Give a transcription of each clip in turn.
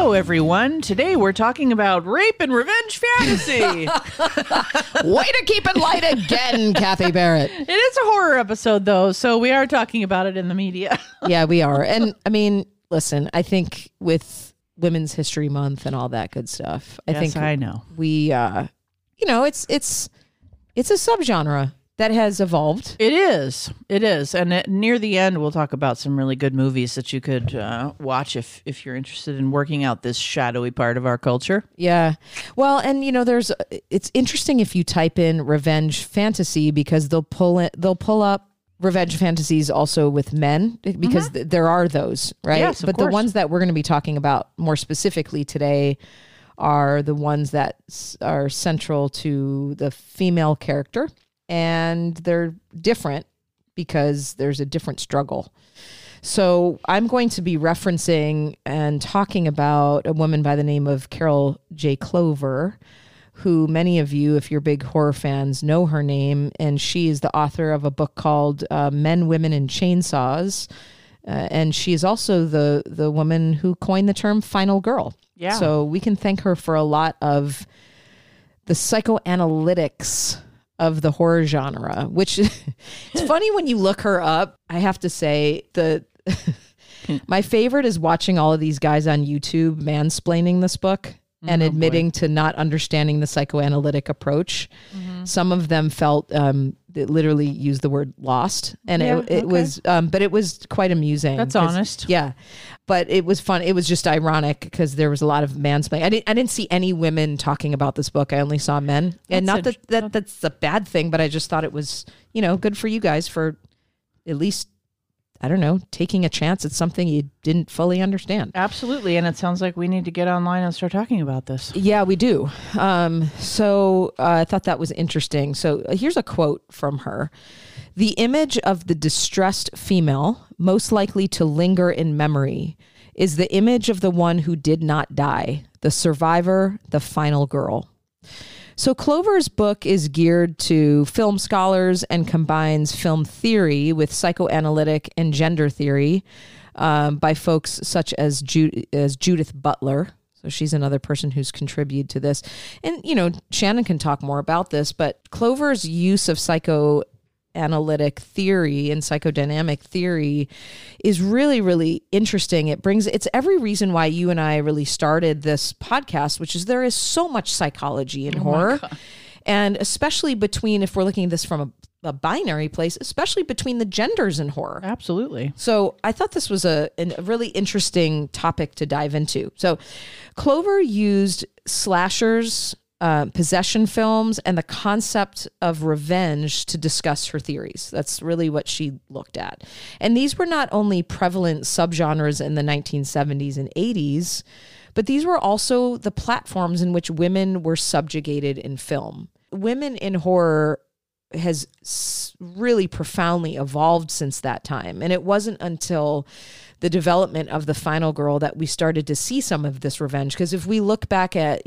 Hello, everyone. Today we're talking about rape and revenge fantasy. Way to keep it light again, Kathy Barrett. It is a horror episode, though, so we are talking about it in the media. Yeah, we are. And I mean, listen, I think with Women's History Month and all that good stuff, I know. We, it's a subgenre that has evolved. It is. And near the end, we'll talk about some really good movies that you could watch if you're interested in working out this shadowy part of our culture. Yeah. Well, and it's interesting if you type in revenge fantasy because they'll pull up revenge fantasies also with men because there are those, right? Yes, but course. The ones that we're going to be talking about more specifically today are the ones that are central to the female character. And they're different because there's a different struggle. So I'm going to be referencing and talking about a woman by the name of Carol J. Clover, who many of you, if you're big horror fans, know her name. And she is the author of a book called Men, Women, and Chainsaws. And she is also the woman who coined the term final girl. Yeah. So we can thank her for a lot of the psychoanalytics of the horror genre, which it's funny when you look her up. I have to say my favorite is watching all of these guys on YouTube mansplaining this book and admitting to not understanding the psychoanalytic approach. Some of them felt they literally used the word lost, and it was, but it was quite amusing. That's honest. Yeah, but it was fun. It was just ironic because there was a lot of mansplaining. I didn't see any women talking about this book. I only saw men, and not that that's a bad thing, but I just thought it was good for you guys for at least, I don't know, taking a chance at something you didn't fully understand. Absolutely. And it sounds like we need to get online and start talking about this. Yeah, we do. So I thought that was interesting. So here's a quote from her. "The image of the distressed female, most likely to linger in memory, is the image of the one who did not die, the survivor, the final girl." So Clover's book is geared to film scholars and combines film theory with psychoanalytic and gender theory by folks such as Judith Butler. So she's another person who's contributed to this. And, Shannon can talk more about this, but Clover's use of psychoanalytic theory and psychodynamic theory is really, really interesting. It's every reason why you and I really started this podcast, which is there is so much psychology in horror. And especially if we're looking at this from a binary place, especially between the genders in horror. Absolutely. So I thought this was a really interesting topic to dive into. So Clover used slashers, possession films, and the concept of revenge to discuss her theories. That's really what she looked at. And these were not only prevalent subgenres in the 1970s and 80s, but these were also the platforms in which women were subjugated in film. Women in horror has really profoundly evolved since that time. And it wasn't until the development of the final girl that we started to see some of this revenge. Because if we look back at,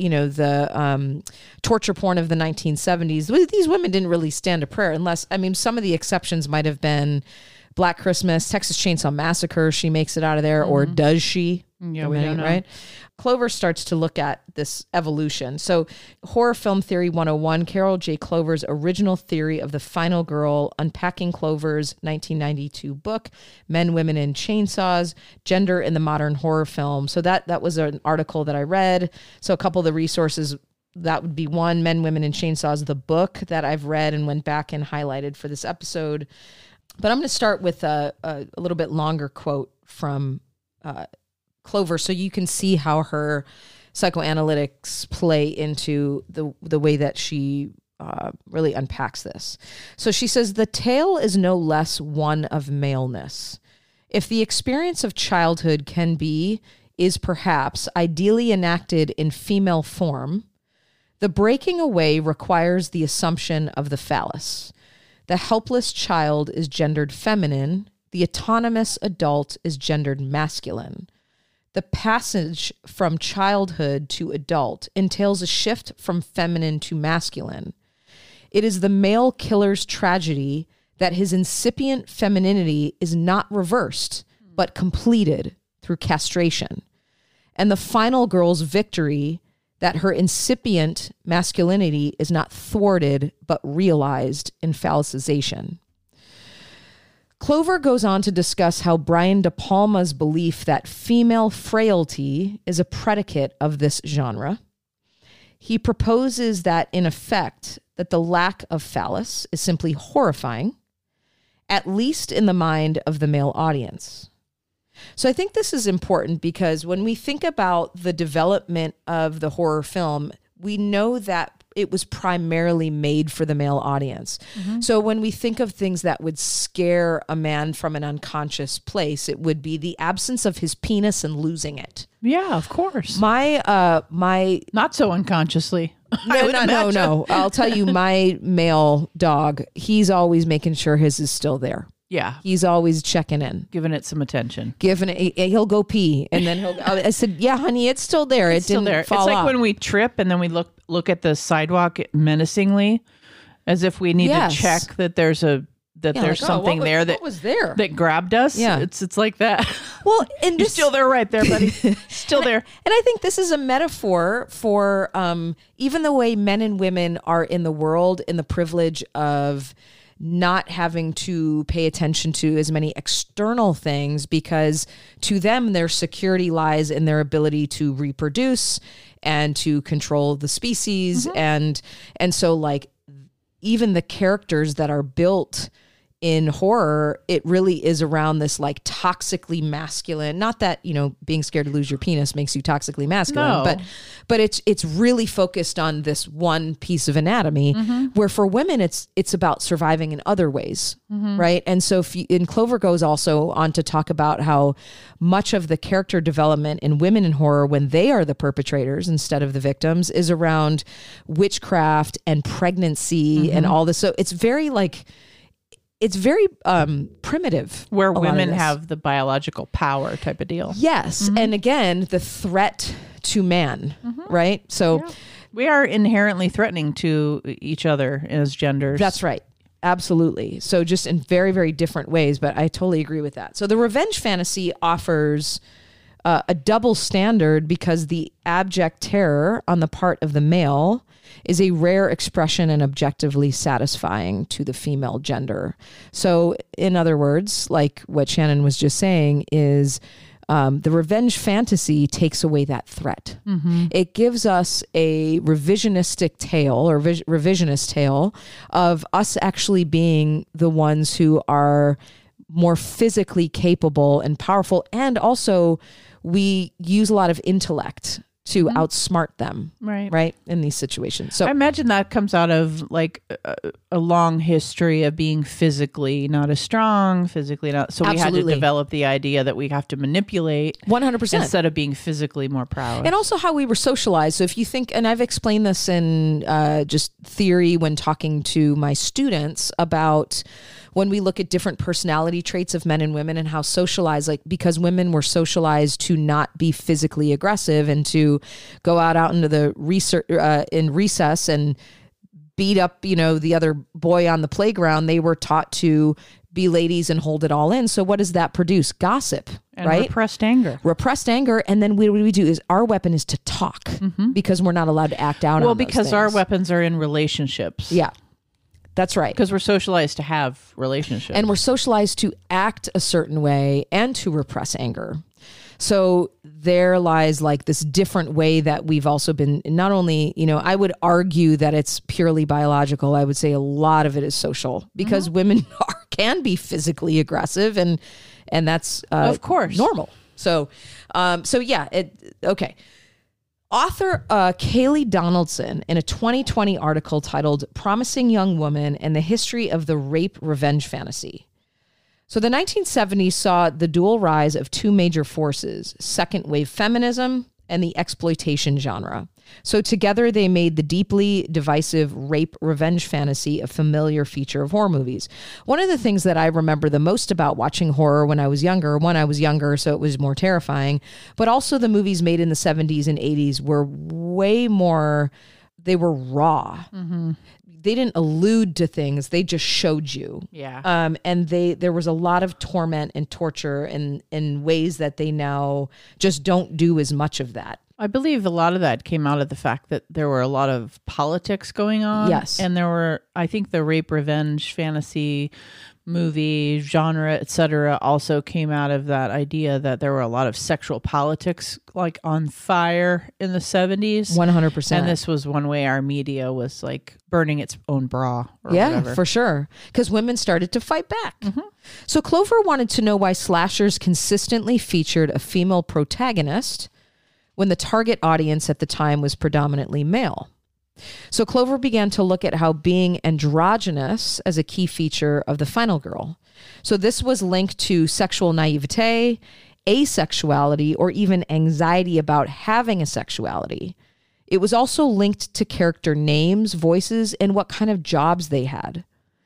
the torture porn of the 1970s, these women didn't really stand a prayer some of the exceptions might have been Black Christmas, Texas Chainsaw Massacre. She makes it out of there. Or does she? Yeah, we don't know. Right? Clover starts to look at this evolution. So Horror Film Theory 101, Carol J. Clover's original theory of the final girl, unpacking Clover's 1992 book, Men, Women, and Chainsaws, Gender in the Modern Horror Film. So that was an article that I read. So a couple of the resources, that would be one, Men, Women, and Chainsaws, the book that I've read and went back and highlighted for this episode. But I'm going to start with a little bit longer quote from Clover, so you can see how her psychoanalytics play into the way that she really unpacks this. So she says, "The tale is no less one of maleness. If the experience of childhood is perhaps ideally enacted in female form, the breaking away requires the assumption of the phallus. The helpless child is gendered feminine. The autonomous adult is gendered masculine. The passage from childhood to adult entails a shift from feminine to masculine. It is the male killer's tragedy that his incipient femininity is not reversed, but completed through castration. and the final girl's victory that her incipient masculinity is not thwarted but realized in phallicization. Clover goes on to discuss how Brian De Palma's belief that female frailty is a predicate of this genre. He proposes that, in effect, that the lack of phallus is simply horrifying, at least in the mind of the male audience. So I think this is important because when we think about the development of the horror film, we know that it was primarily made for the male audience. So when we think of things that would scare a man from an unconscious place, it would be the absence of his penis and losing it. Yeah, of course. My Not so unconsciously. no. I'll tell you, my male dog, he's always making sure his is still there. Yeah. He's always checking in. Giving it some attention. He'll go pee and then I said, yeah, honey, it's still there. It Still didn't there. fall It's like off. when we trip and then we look at the sidewalk menacingly, as if we need Yes. to check that there's there's like, something what there was there? that grabbed us. Yeah. It's like that. Well, and You're this, still there right there, buddy. Still there. And I think this is a metaphor for even the way men and women are in the world, in the privilege of not having to pay attention to as many external things, because to them, their security lies in their ability to reproduce and to control the species. And so, like, even the characters that are built in horror, it really is around this like toxically masculine, not that, being scared to lose your penis makes you toxically masculine, No. but it's really focused on this one piece of anatomy, where for women, it's about surviving in other ways. Right. And so and Clover goes also on to talk about how much of the character development in women in horror, when they are the perpetrators instead of the victims, is around witchcraft and pregnancy and all this. So it's very primitive. Where a lot of women this. have the biological power type of deal. Yes. And again, the threat to man, right? So We are inherently threatening to each other as genders. that's right. Absolutely. So just in very, very different ways, but I totally agree with that. So the revenge fantasy offers a double standard because the abject terror on the part of the male is a rare expression and objectively satisfying to the female gender. So in other words, like what Shannon was just saying, is the revenge fantasy takes away that threat. It gives us a revisionistic tale or revisionist tale of us actually being the ones who are more physically capable and powerful. And also we use a lot of intellect to outsmart them, right, in these situations. So I imagine that comes out of like a long history of being physically not as strong, physically not. So we had Absolutely. to develop the idea that we have to manipulate 100%. instead of being physically more proud. And also how we were socialized. So if you think, and I've explained this in just theory when talking to my students about when we look at different personality traits of men and women and how socialized, like because women were socialized to not be physically aggressive and to go out into the in recess and beat up, the other boy on the playground. They were taught to be ladies and hold it all in. So what does that produce? Gossip, and right? repressed anger. Repressed anger. And then what do we do is our weapon is to talk because we're not allowed to act out on those because our things. weapons are in relationships. Yeah, that's right. Because we're socialized to have relationships. And we're socialized to act a certain way and to repress anger. So there lies like this different way that we've also been not only, I would argue that it's purely biological. I would say a lot of it is social because women can be physically aggressive and that's of course normal. So yeah, okay. Author Kaylee Donaldson, in a 2020 article titled Promising Young Woman and the History of the Rape Revenge Fantasy. So the 1970s saw the dual rise of two major forces, second wave feminism and the exploitation genre. So together they made the deeply divisive rape revenge fantasy a familiar feature of horror movies. One of the things that I remember the most about watching horror when I was younger, so it was more terrifying, but also the movies made in the 70s and 80s were way more, they were raw. they didn't allude to things, they just showed you. Yeah. And there was a lot of torment and torture in ways that they now just don't do as much of that. I believe a lot of that came out of the fact that there were a lot of politics going on. Yes. And there were, I think the rape, revenge, fantasy movie genre, etc., also came out of that idea that there were a lot of sexual politics like on fire in the 70s. 100%. And this was one way our media was like burning its own bra or whatever. For sure. Because women started to fight back. So Clover wanted to know why slashers consistently featured a female protagonist when the target audience at the time was predominantly male. So Clover began to look at how being androgynous as a key feature of the final girl. So this was linked to sexual naivete, asexuality, or even anxiety about having a sexuality. It was also linked to character names, voices, and what kind of jobs they had.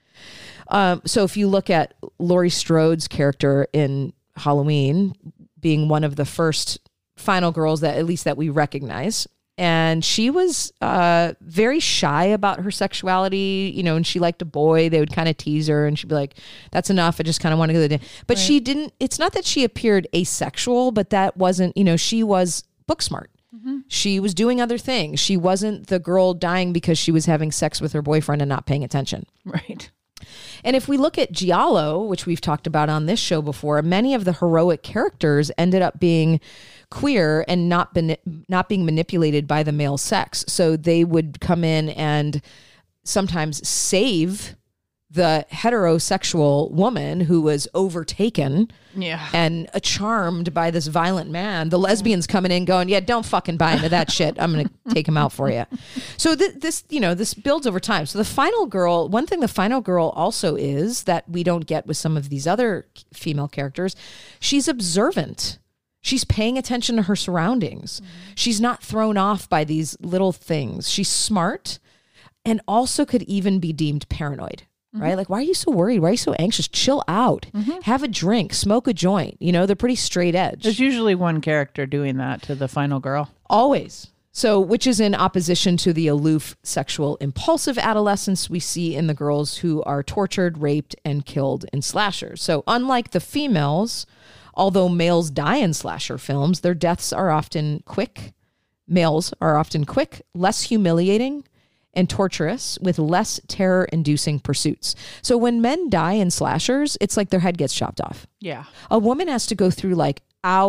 So if you look at Laurie Strode's character in Halloween, being one of the first final girls that at least that we recognize, and she was very shy about her sexuality, you know, and she liked a boy. They would kind of tease her and she'd be like, that's enough. I just kind of want to go to the day. But she didn't, it's not that she appeared asexual, but that wasn't, you know, she was book smart. She was doing other things. She wasn't the girl dying because she was having sex with her boyfriend and not paying attention. Right. And if we look at Giallo, which we've talked about on this show before, many of the heroic characters ended up being queer and not being manipulated by the male sex. So they would come in and sometimes save the heterosexual woman who was overtaken and charmed by this violent man. The lesbians coming in going, yeah, don't fucking buy into that shit. I'm going to take him out for you. So this builds over time. So the final girl, one thing the final girl also is that we don't get with some of these other female characters, she's observant. She's paying attention to her surroundings. She's not thrown off by these little things. She's smart and also could even be deemed paranoid. Right? Like, why are you so worried? Why are you so anxious? Chill out. Have a drink. Smoke a joint. You know, they're pretty straight edge. There's usually one character doing that to the final girl. Always. So, which is in opposition to the aloof, sexual, impulsive adolescence we see in the girls who are tortured, raped, and killed in slashers. So, unlike the females, although males die in slasher films, their deaths are often quick. Males are often quick, less humiliating, and torturous, with less terror-inducing pursuits. So when men die in slashers, it's like their head gets chopped off. Yeah. A woman has to go through like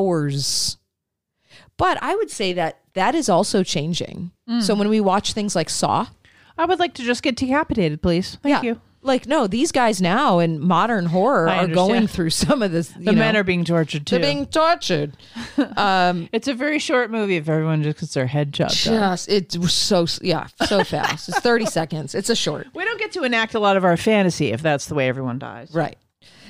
hours. But I would say that is also changing. So when we watch things like Saw. I would like to just get decapitated, please. Thank you. Like, no, these guys now in modern horror are going through some of this. The men are being tortured too. They're being tortured. It's a very short movie if everyone just gets their head chopped off. It was so fast. It's 30 seconds. It's a short. We don't get to enact a lot of our fantasy if that's the way everyone dies. Right.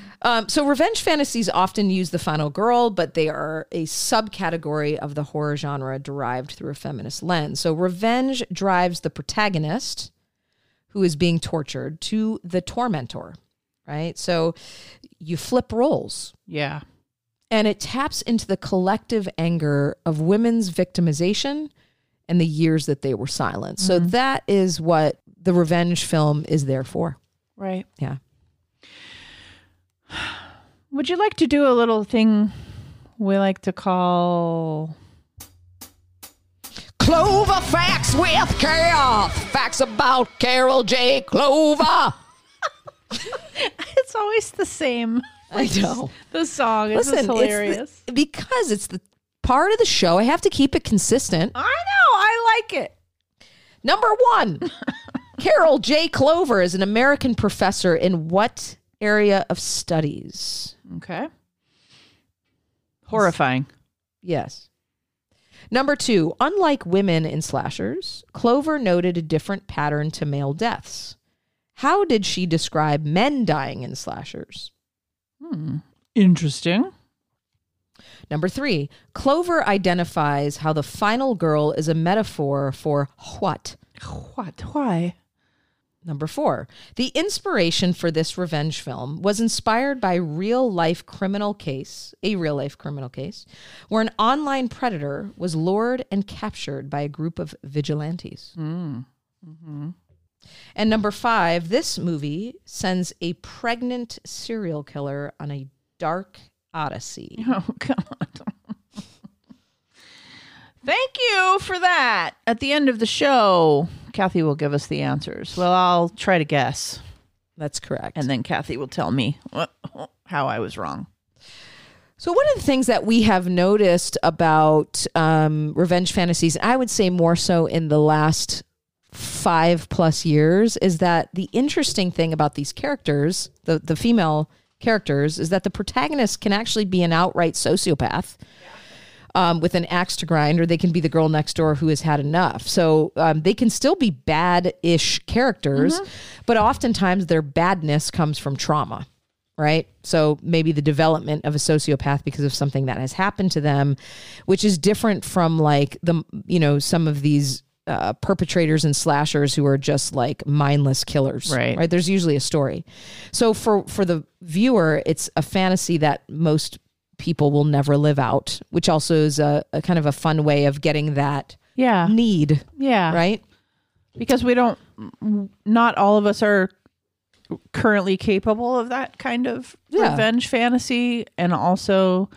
So revenge fantasies often use the final girl, but they are a subcategory of the horror genre derived through a feminist lens. So revenge drives the protagonist, who is being tortured, to the tormentor, right? So you flip roles. Yeah. And it taps into the collective anger of women's victimization and the years that they were silenced. So that is what the revenge film is there for. Right. Yeah. Would you like to do a little thing we like to call... Clover Facts with Carol. Facts about Carol J. Clover. It's always the same. I know. The song is hilarious. Because it's the part of the show. I have to keep it consistent. I know. I like it. Number 1. Carol J. Clover is an American professor in what area of studies? Okay. Horrifying. Yes. Number 2, unlike women in slashers, Clover noted a different pattern to male deaths. How did she describe men dying in slashers? Interesting. Number 3, Clover identifies how the final girl is a metaphor for what? What? Why? Number 4, the inspiration for this revenge film was inspired by a real-life criminal case, where an online predator was lured and captured by a group of vigilantes. And number 5, this movie sends a pregnant serial killer on a dark odyssey. Oh, God. Thank you for that. At the end of the show, Kathy will give us the answers. Well, I'll try to guess. That's correct. And then Kathy will tell me how I was wrong. So one of the things that we have noticed about revenge fantasies, I would say more so in the last 5+ years, is that the interesting thing about these characters, the female characters, is that the protagonist can actually be an outright sociopath. With an axe to grind, or they can be the girl next door who has had enough. So they can still be bad-ish characters, but oftentimes their badness comes from trauma, right? So maybe the development of a sociopath because of something that has happened to them, which is different from like some of these perpetrators and slashers who are just like mindless killers, right? There's usually a story. So for the viewer, it's a fantasy that most people will never live out, which also is a kind of a fun way of getting that need. Yeah. Right? Because not all of us are currently capable of that kind of revenge fantasy. And also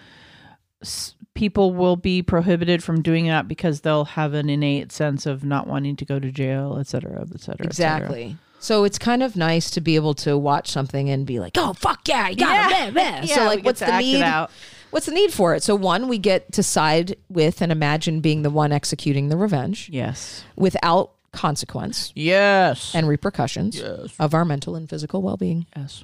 people will be prohibited from doing that because they'll have an innate sense of not wanting to go to jail, et cetera, et cetera. Exactly. Et cetera. So it's kind of nice to be able to watch something and be like, oh, fuck yeah, I got it. Yeah. So like, what's the need? What's the need for it? So one, we get to side with and imagine being the one executing the revenge. Yes. Without consequence. Yes. And repercussions of our mental and physical well-being. Yes.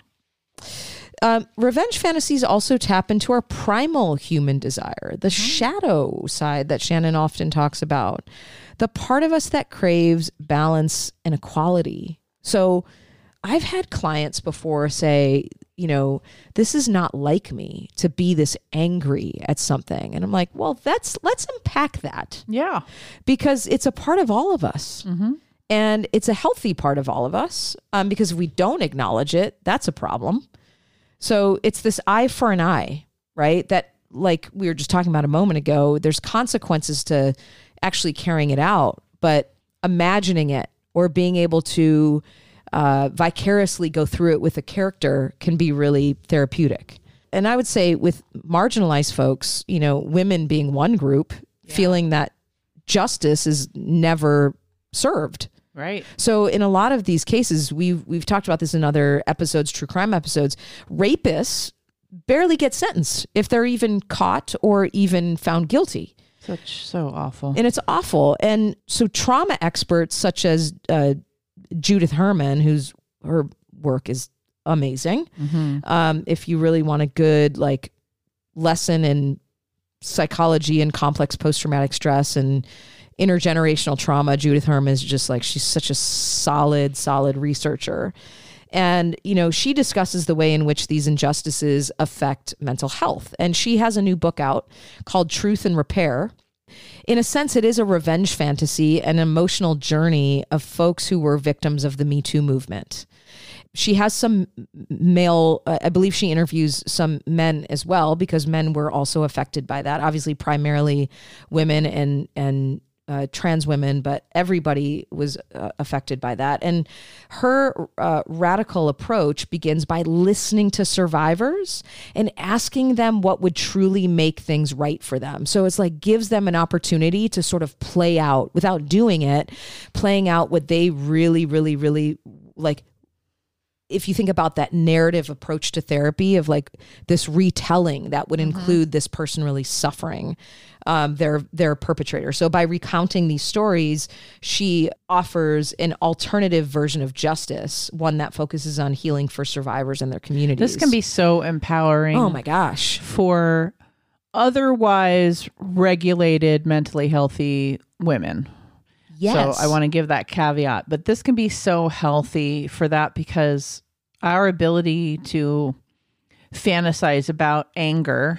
Revenge fantasies also tap into our primal human desire, the shadow side that Shannon often talks about, the part of us that craves balance and equality. So I've had clients before say, this is not like me to be this angry at something. And I'm like, well, let's unpack that. Yeah. Because it's a part of all of us. Mm-hmm. And it's a healthy part of all of us. Because if we don't acknowledge it, that's a problem. So it's this eye for an eye, right? That, like we were just talking about a moment ago, there's consequences to actually carrying it out, but imagining it or being able to vicariously go through it with a character can be really therapeutic. And I would say with marginalized folks, women being one group, feeling that justice is never served. Right. So in a lot of these cases, we've talked about this in other episodes, true crime episodes, rapists barely get sentenced if they're even caught or even found guilty. So awful. And it's awful. And so trauma experts such as Judith Herman, her work is amazing. Mm-hmm. If you really want a good lesson in psychology and complex post-traumatic stress and intergenerational trauma, Judith Herman is just she's such a solid researcher. And, she discusses the way in which these injustices affect mental health. And she has a new book out called Truth and Repair. In a sense, it is a revenge fantasy, an emotional journey of folks who were victims of the Me Too movement. She has some male, I believe she interviews some men as well, because men were also affected by that. Obviously, primarily women and trans women, but everybody was affected by that. And her radical approach begins by listening to survivors and asking them what would truly make things right for them. So it's gives them an opportunity to sort of play out, without doing it, playing out what they really, really, really like. If you think about that narrative approach to therapy of this retelling that would include this person really suffering, their perpetrator. So by recounting these stories, she offers an alternative version of justice, one that focuses on healing for survivors and their communities. This can be so empowering. Oh my gosh. For otherwise regulated, mentally healthy women. Yes. So I want to give that caveat, but this can be so healthy for that, because our ability to fantasize about anger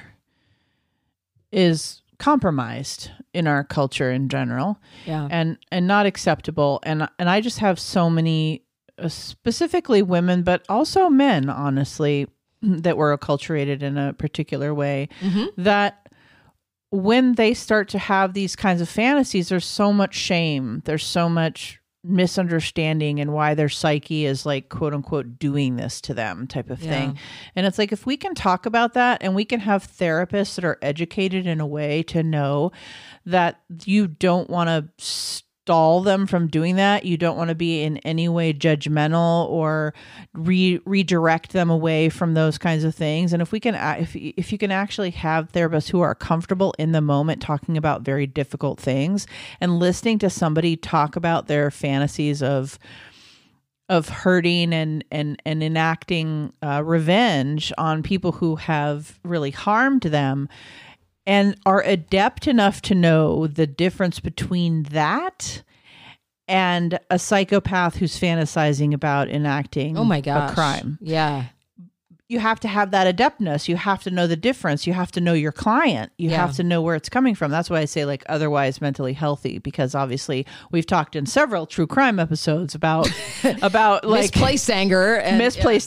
is compromised in our culture in general, and not acceptable. And I just have so many, specifically women, but also men, honestly, that were acculturated in a particular way, that when they start to have these kinds of fantasies, there's so much shame. There's so much misunderstanding and why their psyche is like, quote unquote, doing this to them type of thing. And it's like, if we can talk about that and we can have therapists that are educated in a way to know that you don't want to stall them from doing that. You don't want to be in any way judgmental or redirect them away from those kinds of things. And if we can, if you can actually have therapists who are comfortable in the moment talking about very difficult things and listening to somebody talk about their fantasies of hurting and enacting revenge on people who have really harmed them, and are adept enough to know the difference between that and a psychopath who's fantasizing about enacting a crime. Yeah. You have to have that adeptness. You have to know the difference. You have to know your client. You have to know where it's coming from. That's why I say like otherwise mentally healthy, because obviously we've talked in several true crime episodes about like misplaced anger and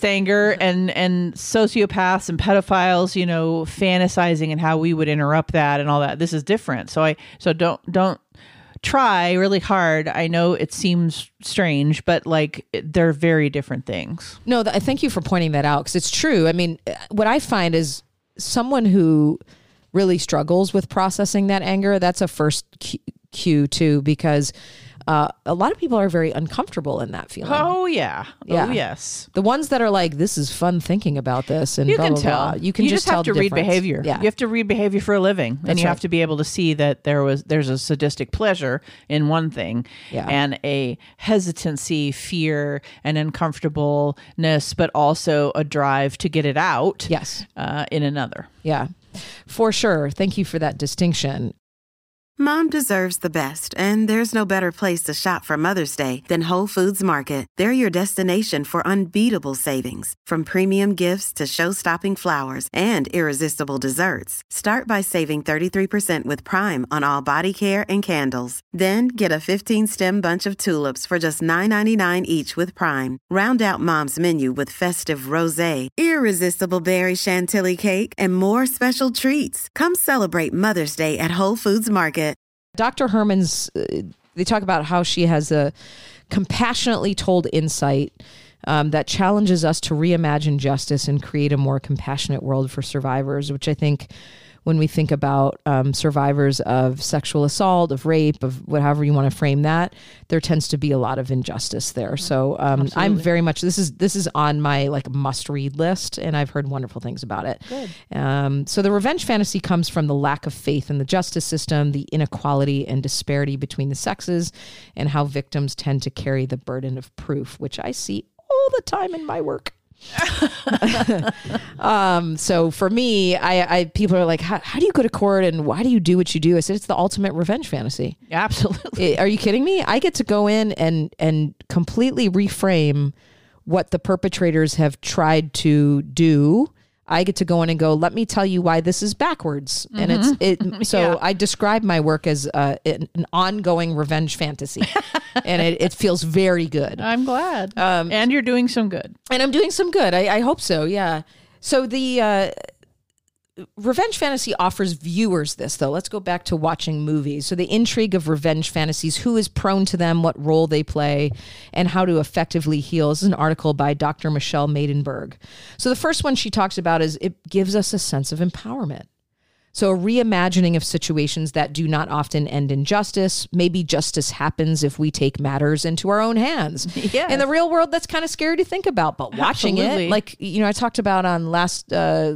sociopaths and pedophiles, you know, fantasizing and how we would interrupt that and all that. This is different. So don't try really hard. I know it seems strange, but like they're very different things. No, I thank you for pointing that out, because it's true. I mean, what I find is someone who really struggles with processing that anger, that's a first cue too, because a lot of people are very uncomfortable in that feeling. Oh yeah. Oh yes. The ones that are like, this is fun thinking about this, and you blah, can blah, tell. blah. You can just have to read difference. behavior. Yeah. You have to read behavior for a living, and you have to be able to see that there's a sadistic pleasure in one thing, and a hesitancy, fear, and uncomfortableness, but also a drive to get it out. Yes. In another. Yeah, for sure. Thank you for that distinction. Mom deserves the best, and there's no better place to shop for Mother's Day than Whole Foods Market. They're your destination for unbeatable savings, from premium gifts to show-stopping flowers and irresistible desserts. Start by saving 33% with Prime on all body care and candles. Then get a 15-stem bunch of tulips for just $9.99 each with Prime. Round out Mom's menu with festive rosé, irresistible berry chantilly cake, and more special treats. Come celebrate Mother's Day at Whole Foods Market. Dr. Herman's, they talk about how she has a compassionately told insight that challenges us to reimagine justice and create a more compassionate world for survivors, which I think when we think about survivors of sexual assault, of rape, of whatever you want to frame that, there tends to be a lot of injustice there. So I'm very much, this is on my like must read list, and I've heard wonderful things about it. Good. So the revenge fantasy comes from the lack of faith in the justice system, the inequality and disparity between the sexes, and how victims tend to carry the burden of proof, which I see all the time in my work. So for me, I people are like, how do you go to court and why do you do what you do? I said, it's the ultimate revenge fantasy. Absolutely. Are you kidding me? I get to go in and completely reframe what the perpetrators have tried to do. I get to go in and go, let me tell you why this is backwards. And so I describe my work as an ongoing revenge fantasy, and it feels very good. I'm glad. And you're doing some good. And I'm doing some good. I hope so. Yeah. So the revenge fantasy offers viewers this, though. Let's go back to watching movies. So the intrigue of revenge fantasies, who is prone to them, what role they play, and how to effectively heal. This is an article by Dr. Michelle Maidenberg. So the first one she talks about is it gives us a sense of empowerment. So a reimagining of situations that do not often end in justice. Maybe justice happens if we take matters into our own hands. Yes. In the real world, that's kind of scary to think about, but watching it, like, you know, I talked about on last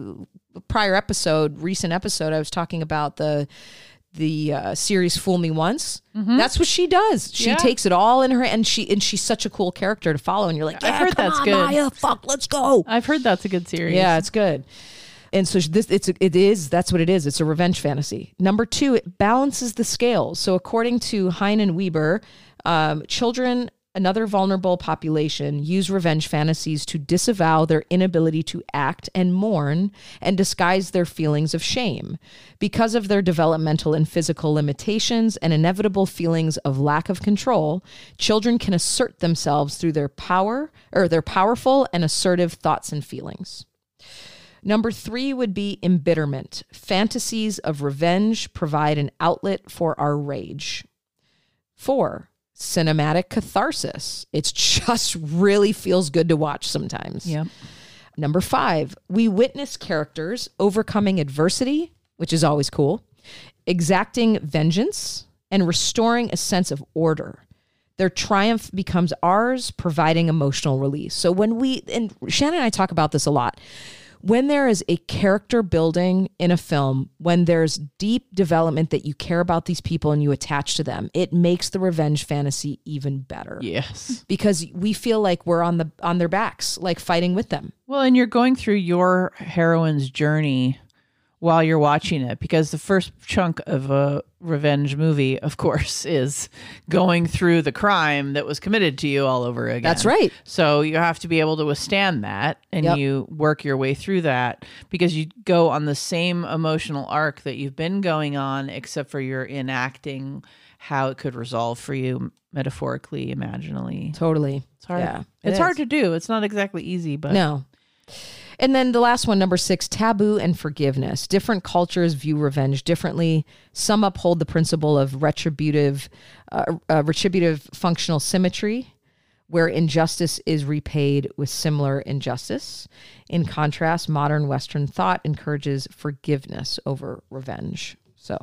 recent episode, I was talking about the series Fool Me Once. That's what she does. She takes it all in her, and she's such a cool character to follow. And you're like, I've heard that's good. Maya, fuck, let's go. I've heard that's a good series. Yeah, it's good. And so that's what it is. It's a revenge fantasy. Number 2, it balances the scales. So according to Hein and Weber, children, another vulnerable population, use revenge fantasies to disavow their inability to act and mourn and disguise their feelings of shame. Because of their developmental and physical limitations and inevitable feelings of lack of control, children can assert themselves through their powerful and assertive thoughts and feelings. Number 3 would be embitterment. Fantasies of revenge provide an outlet for our rage. 4, cinematic catharsis. It's just really feels good to watch sometimes. Yep. Number 5, we witness characters overcoming adversity, which is always cool, exacting vengeance, and restoring a sense of order. Their triumph becomes ours, providing emotional release. So and Shannon and I talk about this a lot, when there is a character building in a film, when there's deep development that you care about these people and you attach to them, it makes the revenge fantasy even better. Yes. Because we feel like we're on their backs, like fighting with them. Well, and you're going through your heroine's journey while you're watching it, because the first chunk of a revenge movie, of course, is going through the crime that was committed to you all over again. That's right. So you have to be able to withstand that, and you work your way through that, because you go on the same emotional arc that you've been going on, except for you're enacting how it could resolve for you metaphorically, imaginally. Totally. It's hard. Yeah, it's hard to do. It's not exactly easy, but no. And then the last one, number 6, taboo and forgiveness. Different cultures view revenge differently. Some uphold the principle of retributive functional symmetry, where injustice is repaid with similar injustice. In contrast, modern Western thought encourages forgiveness over revenge. So,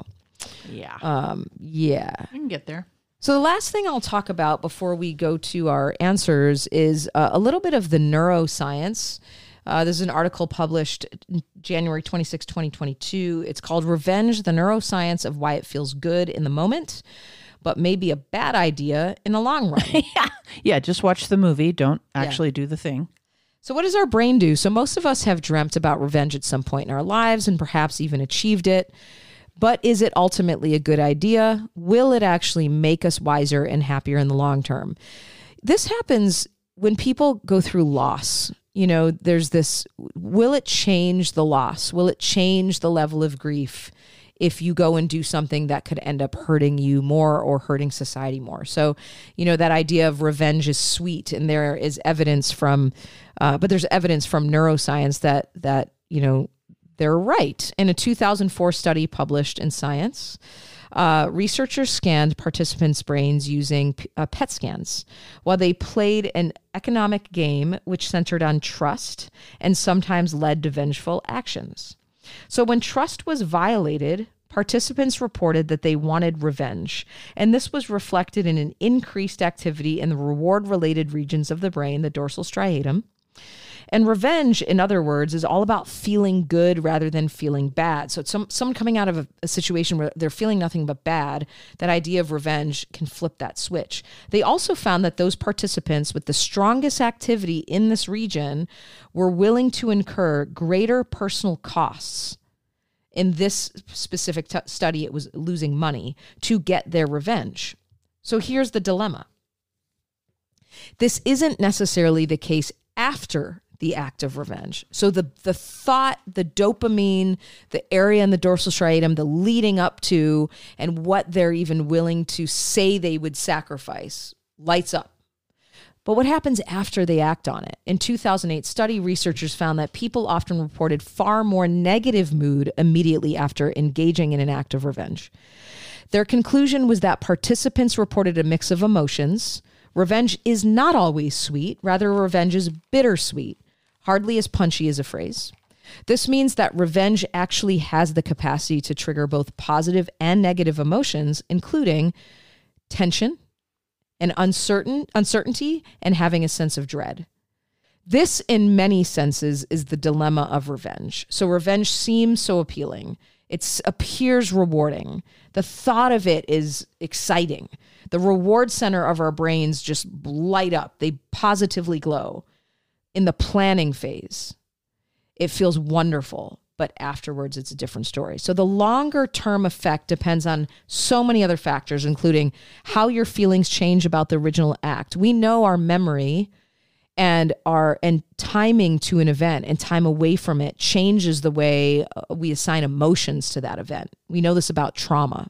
yeah. Yeah. You can get there. So the last thing I'll talk about before we go to our answers is a little bit of the neuroscience. This is an article published January 26, 2022. It's called Revenge, the Neuroscience of Why It Feels Good in the Moment, but may be a bad idea in the long run. Yeah, just watch the movie. Don't actually do the thing. So what does our brain do? So most of us have dreamt about revenge at some point in our lives and perhaps even achieved it. But is it ultimately a good idea? Will it actually make us wiser and happier in the long term? This happens when people go through loss. You know, there's this, will it change the loss? Will it change the level of grief if you go and do something that could end up hurting you more or hurting society more? So, you know, that idea of revenge is sweet, and there is evidence from, but there's evidence from neuroscience that, you know, they're right. In a 2004 study published in Science, researchers scanned participants' brains using PET scans while they played an economic game which centered on trust and sometimes led to vengeful actions. So when trust was violated, participants reported that they wanted revenge, and this was reflected in an increased activity in the reward-related regions of the brain, the dorsal striatum. And revenge, in other words, is all about feeling good rather than feeling bad. So it's someone coming out of a situation where they're feeling nothing but bad, that idea of revenge can flip that switch. They also found that those participants with the strongest activity in this region were willing to incur greater personal costs. In this specific study, it was losing money to get their revenge. So here's the dilemma. This isn't necessarily the case after the act of revenge. So the thought, the dopamine, the area in the dorsal striatum, the leading up to, and what they're even willing to say they would sacrifice lights up. But what happens after they act on it? In 2008 study, researchers found that people often reported far more negative mood immediately after engaging in an act of revenge. Their conclusion was that participants reported a mix of emotions. Revenge is not always sweet. Rather, revenge is bittersweet. Hardly as punchy as a phrase. This means that revenge actually has the capacity to trigger both positive and negative emotions, including tension and uncertainty and having a sense of dread. This, in many senses, is the dilemma of revenge. So revenge seems so appealing. It appears rewarding. The thought of it is exciting. The reward center of our brains just light up. They positively glow. In the planning phase, it feels wonderful, but afterwards it's a different story. So the longer term effect depends on so many other factors, including how your feelings change about the original act. We know our memory and timing to an event and time away from it changes the way we assign emotions to that event. We know this about trauma.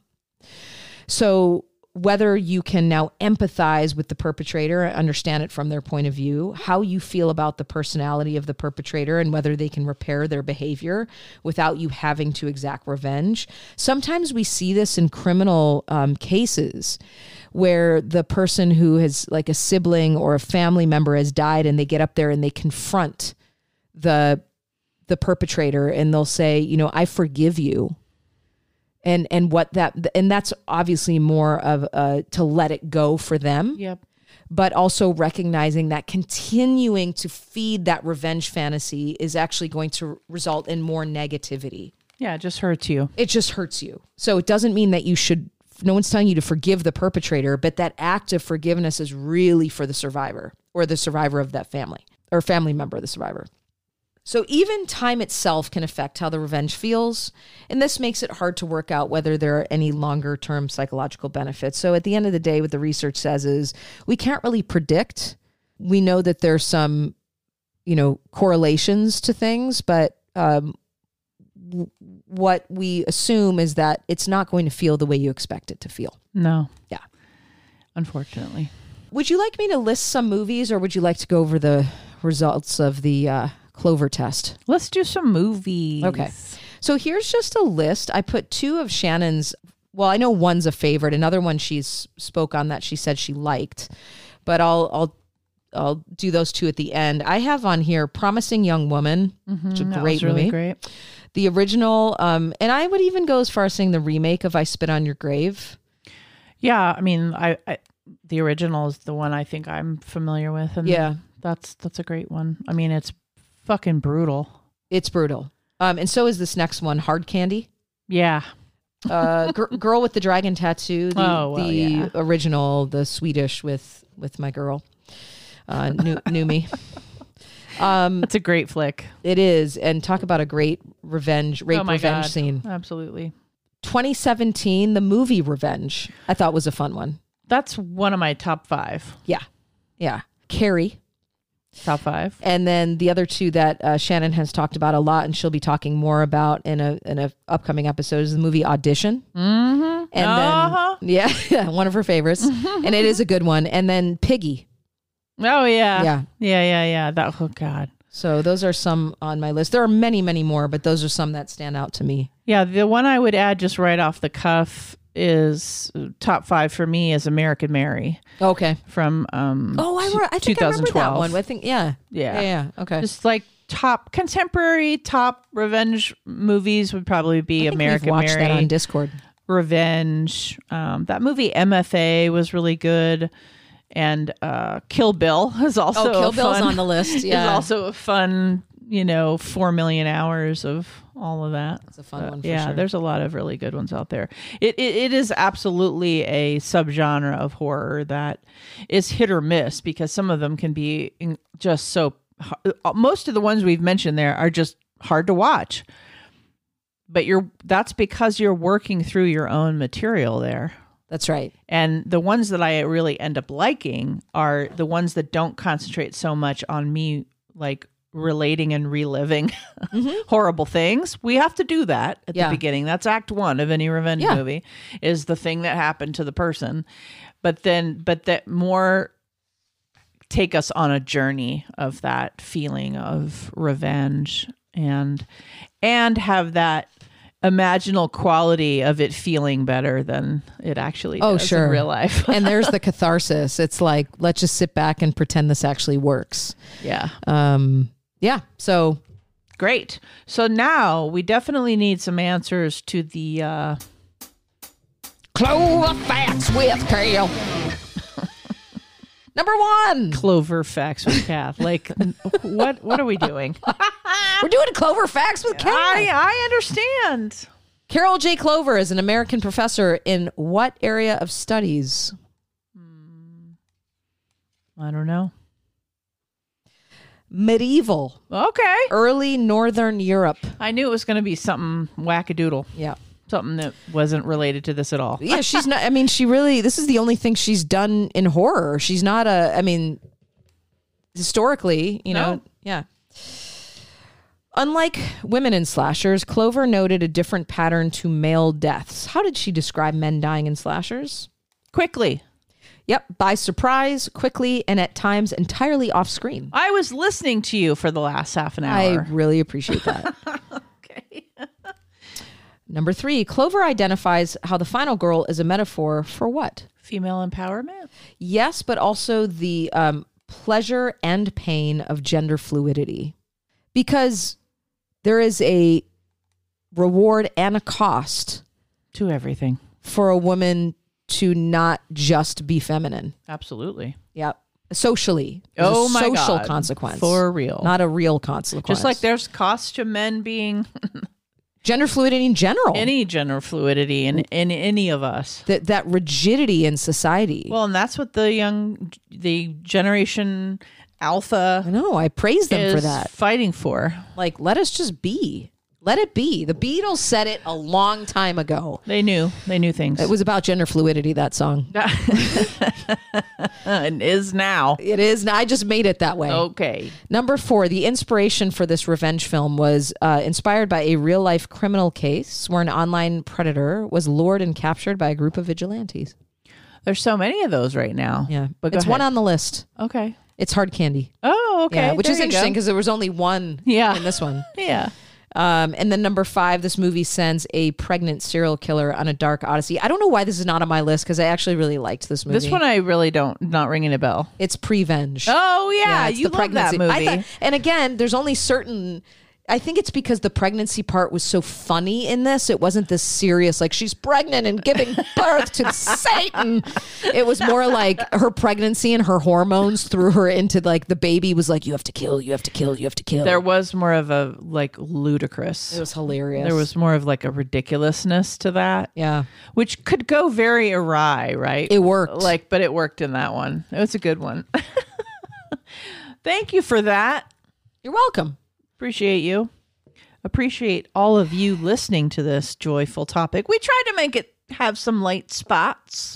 So whether you can now empathize with the perpetrator, understand it from their point of view, how you feel about the personality of the perpetrator, and whether they can repair their behavior without you having to exact revenge. Sometimes we see this in criminal cases where the person who has like a sibling or a family member has died and they get up there and they confront the perpetrator and they'll say, you know, I forgive you. And that's obviously more of to let it go for them. Yep. But also recognizing that continuing to feed that revenge fantasy is actually going to result in more negativity. Yeah, it just hurts you. It just hurts you. So it doesn't mean that no one's telling you to forgive the perpetrator, but that act of forgiveness is really for the survivor or the survivor of that family or family member of the survivor. So even time itself can affect how the revenge feels, and this makes it hard to work out whether there are any longer-term psychological benefits. So at the end of the day, what the research says is we can't really predict. We know that there's some, you know, correlations to things, but what we assume is that it's not going to feel the way you expect it to feel. No. Yeah. Unfortunately. Would you like me to list some movies, or would you like to go over the results of the Clover test? Let's do some movies. Okay. So here's just a list. I put 2 of Shannon's. Well, I know one's a favorite. Another one she's spoke on that she said she liked, but I'll do those 2 at the end. I have on here Promising Young Woman, which is a great that was really movie. Great. The original, and I would even go as far as saying the remake of I Spit on Your Grave. Yeah, I mean, I the original is the one I think I'm familiar with, and Yeah. that's a great one. I mean, it's fucking brutal. It's brutal. And so is this next one, Hard Candy. Yeah. Girl with the Dragon Tattoo. The yeah. original, the Swedish with my girl, Numi. That's a great flick. It is. And talk about a great rape revenge scene. Absolutely. 2017, the movie Revenge, I thought was a fun one. That's one of my top 5. Yeah. Carrie. Top 5. And then the other 2 that Shannon has talked about a lot, and she'll be talking more about in a upcoming episode, is the movie Audition. Mm-hmm. And then, yeah, one of her favorites. And it is a good one. And then Piggy. Oh, yeah. Yeah. That, oh, God. So those are some on my list. There are many, many more, but those are some that stand out to me. Yeah, the one I would add just right off the cuff top 5 for me is American Mary. Okay. From I think I remember that one. I think yeah. Okay. Just like contemporary top revenge movies would probably be American we've watched Mary. That on Discord. Revenge. That movie MFA was really good. And Kill Bill is also Kill Bill's on the list. Yeah. Is also a fun, 4 million hours of all of that. It's a fun one for yeah, sure. there's a lot of really good ones out there. It is absolutely a subgenre of horror that is hit or miss because some of them can be just so... Most of the ones we've mentioned there are just hard to watch. But that's because you're working through your own material there. That's right. And the ones that I really end up liking are the ones that don't concentrate so much on me, like relating and reliving horrible things. We have to do that at the beginning. That's act 1 of any revenge movie, is the thing that happened to the person. But that more take us on a journey of that feeling of revenge and have that imaginal quality of it feeling better than it actually does in real life. And there's the catharsis. It's like, let's just sit back and pretend this actually works. Yeah. So great. So now we definitely need some answers to the Clover Facts with Kale. Number 1. Clover Facts with Kath. Like, what are we doing? We're doing a Clover Facts with Kath. I understand. Carol J. Clover is an American professor in what area of studies? I don't know. Medieval. Okay. Early Northern Europe. I knew it was going to be something wackadoodle. Yeah. Something that wasn't related to this at all. Yeah, she's not, this is the only thing she's done in horror. She's not historically, No. Yeah. Unlike women in slashers, Clover noted a different pattern to male deaths. How did she describe men dying in slashers? Quickly. Yep, by surprise, quickly, and at times entirely off screen. I was listening to you for the last half an hour. I really appreciate that. Okay. Number 3, Clover identifies how the final girl is a metaphor for what? Female empowerment? Yes, but also the pleasure and pain of gender fluidity. Because there is a reward and a cost To everything. for a woman to not just be feminine. Absolutely. Yep. Socially. There's Oh a my social God. consequence. For real. Not a real consequence. Just like there's cost to men being gender fluidity in general. any gender fluidity in any of us. That rigidity in society. Well, and that's what the generation Alpha I know. I praise them is for that. fighting for. Like, let us just be. Let it be. The Beatles said it a long time ago. They knew things. It was about gender fluidity, that song. It is now. It is. I just made it that way. Okay. Number 4, the inspiration for this revenge film was inspired by a real-life criminal case where an online predator was lured and captured by a group of vigilantes. There's so many of those right now. Yeah. But It's one on the list. Okay. It's Hard Candy. Oh, okay. Yeah, which There is you interesting go. because there was only one in this one. Yeah. And then number 5, this movie sends a pregnant serial killer on a dark odyssey. I don't know why this is not on my list because I actually really liked this movie. This one I really not ringing a bell. It's Prevenge. Oh yeah, it's you the love that pregnancy. movie. And again, there's only certain. I think it's because the pregnancy part was so funny in this. It wasn't this serious, like she's pregnant and giving birth to Satan. It was more like her pregnancy and her hormones threw her into like the baby was like, you have to kill, you have to kill, you have to kill. There was more of a like ludicrous. It was hilarious. There was more of like a ridiculousness to that. Yeah. Which could go very awry, right? It worked. But it worked in that one. It was a good one. Thank you for that. You're welcome. Appreciate you. Appreciate all of you listening to this joyful topic. We tried to make it have some light spots.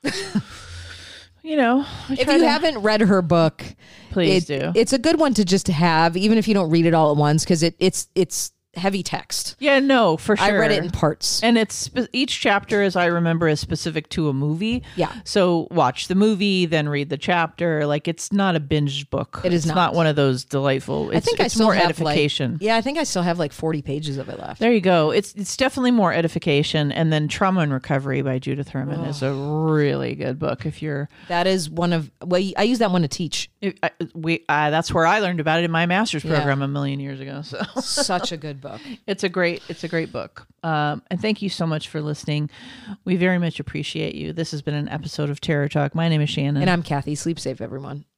If you haven't read her book, Please do. It's a good one to just have, even if you don't read it all at once, because it's heavy text. Yeah, no, for sure. I read it in parts. And each chapter, as I remember, is specific to a movie. Yeah. So watch the movie, then read the chapter. Like it's not a binge book. It is It's not. one of those delightful. It's, I think it's I still more have edification. I think I still have like 40 pages of it left. There you go. It's definitely more edification. And then Trauma and Recovery by Judith Herman is a really good book. If you're, That is one of. Well, I use that one to teach. that's where I learned about it in my master's Yeah. program a million years ago. So Such a good book. it's a great book. And thank you so much for listening. We very much appreciate you. This has been an episode of Terror Talk. My name is Shannon. And I'm Kathy. Sleep safe, everyone.